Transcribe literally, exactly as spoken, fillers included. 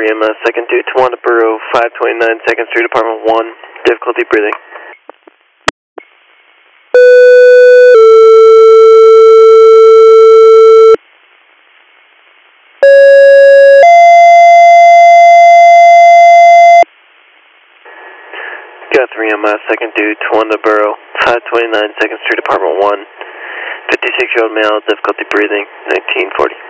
three M S, second due to Wanda Borough, five twenty-nine second Street, apartment one, difficulty breathing. Got three M S, second due to Wanda Borough, five twenty-nine second Street, apartment one, fifty-six year old male, difficulty breathing, nineteen forty.